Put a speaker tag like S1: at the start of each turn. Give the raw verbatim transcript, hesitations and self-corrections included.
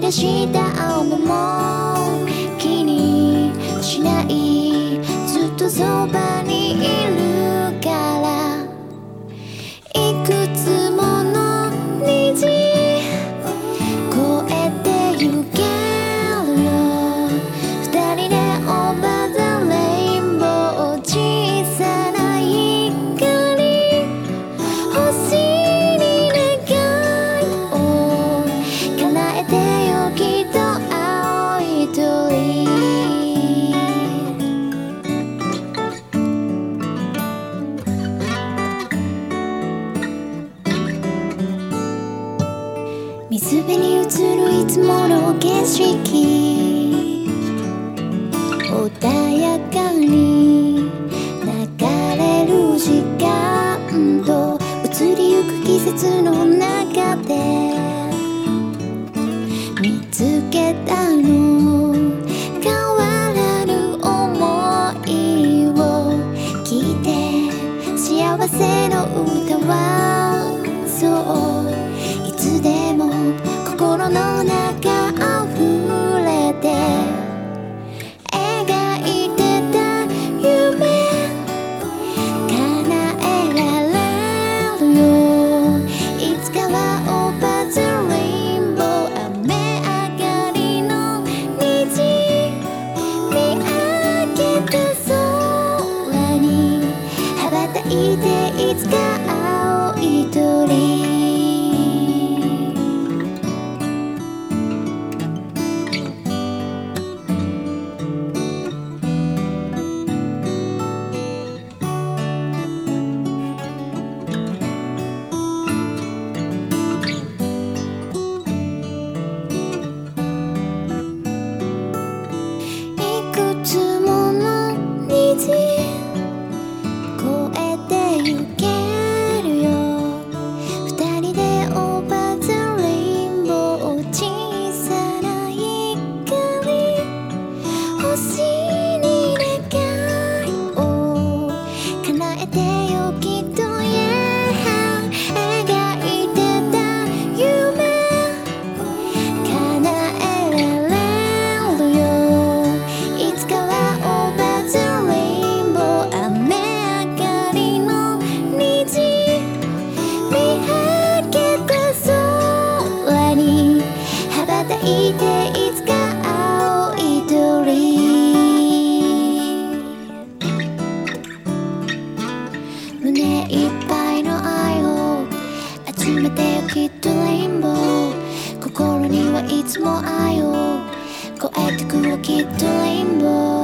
S1: 出した青目も気にしない、ずっとそばにいるから。いくつもの虹越えてゆけるよ、二人でオーバーザレインボー、小さな光、星に願いを叶えてよ、きっと青い鳥。水辺に映るいつもの景色、穏やかに流れる時間と移りゆく季節の中で見つけたの、変わらぬ想いを聞いて、幸せの歌はそういつでも心の中溢れて描いてた夢叶えられるよ、いつかはオーバーザレインボー、雨上がりの虹見上げた空に羽ばたいて、いつか青い鳥。いていつか青い鳥、胸いっぱいの愛を集めてよ、きっとレインボー、心にはいつも愛を超えてくよ、きっとレインボー。